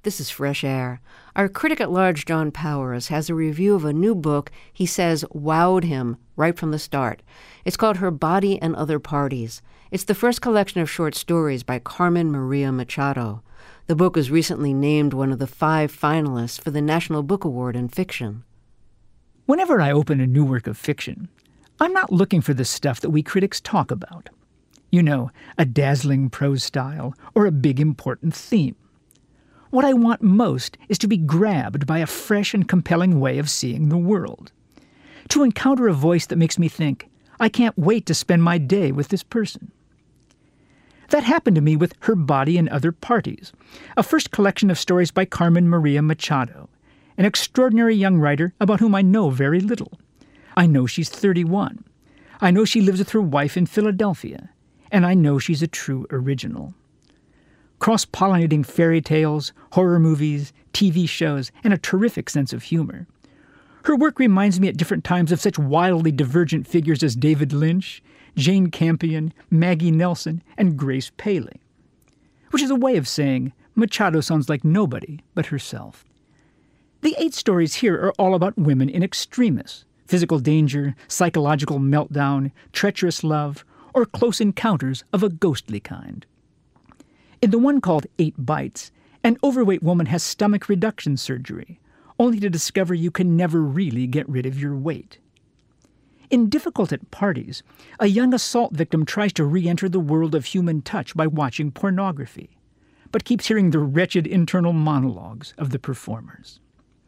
This is Fresh Air. Our critic at large, John Powers, has a review of a new book he says wowed him right from the start. It's called Her Body and Other Parties. It's the first collection of short stories by Carmen Maria Machado. The book was recently named one of the 5 finalists for the National Book Award in Fiction. Whenever I open a new work of fiction, I'm not looking for the stuff that we critics talk about. You know, a dazzling prose style or a big important theme. What I want most is to be grabbed by a fresh and compelling way of seeing the world. To encounter a voice that makes me think, I can't wait to spend my day with this person. That happened to me with Her Body and Other Parties, a first collection of stories by Carmen Maria Machado, an extraordinary young writer about whom I know very little. I know she's 31. I know she lives with her wife in Philadelphia. And I know she's a true original. Cross-pollinating fairy tales, horror movies, TV shows, and a terrific sense of humor. Her work reminds me at different times of such wildly divergent figures as David Lynch, Jane Campion, Maggie Nelson, and Grace Paley. Which is a way of saying Machado sounds like nobody but herself. The 8 stories here are all about women in extremis, physical danger, psychological meltdown, treacherous love, or close encounters of a ghostly kind. In the one called 8 Bites, an overweight woman has stomach reduction surgery, only to discover you can never really get rid of your weight. In Difficult at Parties, a young assault victim tries to re-enter the world of human touch by watching pornography, but keeps hearing the wretched internal monologues of the performers.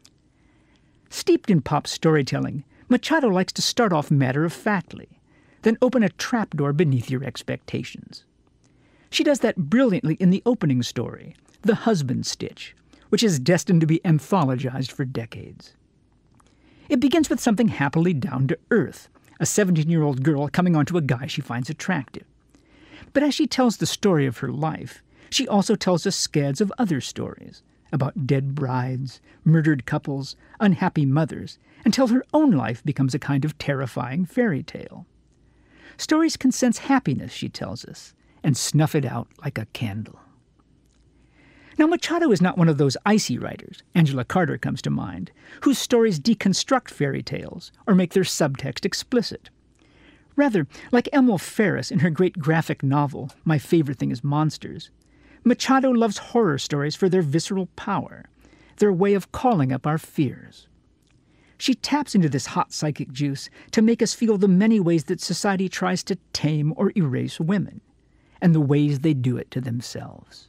Steeped in pop storytelling, Machado likes to start off matter-of-factly, then open a trapdoor beneath your expectations. She does that brilliantly in the opening story, The Husband Stitch, which is destined to be anthologized for decades. It begins with something happily down to earth, a 17-year-old girl coming onto a guy she finds attractive. But as she tells the story of her life, she also tells us scads of other stories, about dead brides, murdered couples, unhappy mothers, until her own life becomes a kind of terrifying fairy tale. Stories can sense happiness, she tells us, and snuff it out like a candle. Now, Machado is not one of those icy writers, Angela Carter comes to mind, whose stories deconstruct fairy tales or make their subtext explicit. Rather, like Emil Ferris in her great graphic novel, My Favorite Thing is Monsters, Machado loves horror stories for their visceral power, their way of calling up our fears. She taps into this hot psychic juice to make us feel the many ways that society tries to tame or erase women, and the ways they do it to themselves.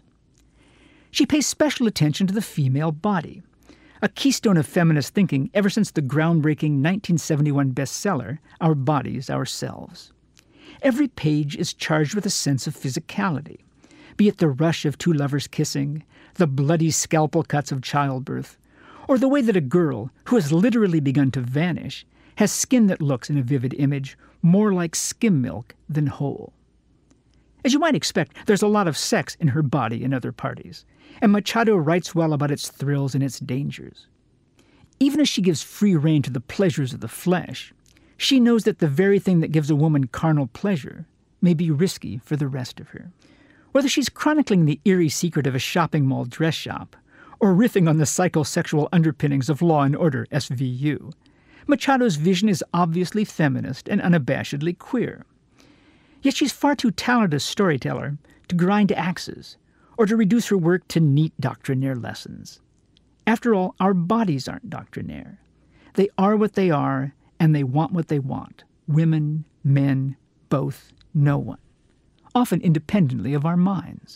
She pays special attention to the female body, a keystone of feminist thinking ever since the groundbreaking 1971 bestseller, Our Bodies, Ourselves. Every page is charged with a sense of physicality, be it the rush of 2 lovers kissing, the bloody scalpel cuts of childbirth, or the way that a girl, who has literally begun to vanish, has skin that looks, in a vivid image, more like skim milk than whole. As you might expect, there's a lot of sex in Her Body and Other Parties, and Machado writes well about its thrills and its dangers. Even as she gives free rein to the pleasures of the flesh, she knows that the very thing that gives a woman carnal pleasure may be risky for the rest of her. Whether she's chronicling the eerie secret of a shopping mall dress shop, or riffing on the psychosexual underpinnings of Law and Order SVU, Machado's vision is obviously feminist and unabashedly queer. Yet she's far too talented a storyteller to grind axes, or to reduce her work to neat doctrinaire lessons. After all, our bodies aren't doctrinaire. They are what they are, and they want what they want. Women, men, both, no one. Often independently of our minds.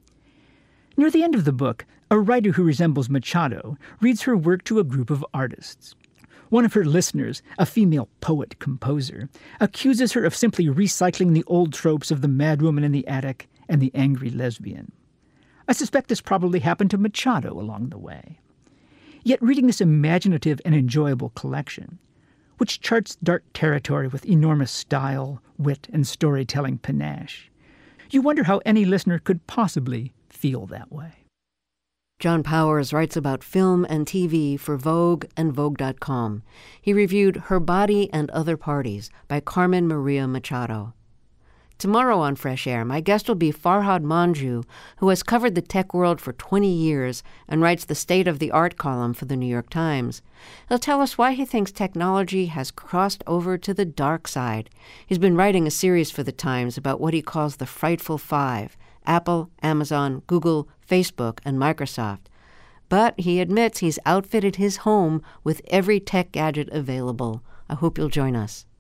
Near the end of the book, a writer who resembles Machado reads her work to a group of artists. One of her listeners, a female poet-composer, accuses her of simply recycling the old tropes of the madwoman in the attic and the angry lesbian. I suspect this probably happened to Machado along the way. Yet reading this imaginative and enjoyable collection, which charts dark territory with enormous style, wit, and storytelling panache, you wonder how any listener could possibly feel that way. John Powers writes about film and TV for Vogue and Vogue.com. He reviewed Her Body and Other Parties by Carmen Maria Machado. Tomorrow on Fresh Air, my guest will be Farhad Manjoo, who has covered the tech world for 20 years and writes the State of the Art column for the New York Times. He'll tell us why he thinks technology has crossed over to the dark side. He's been writing a series for the Times about what he calls the Frightful Five: Apple, Amazon, Google, Facebook, and Microsoft. But he admits he's outfitted his home with every tech gadget available. I hope you'll join us.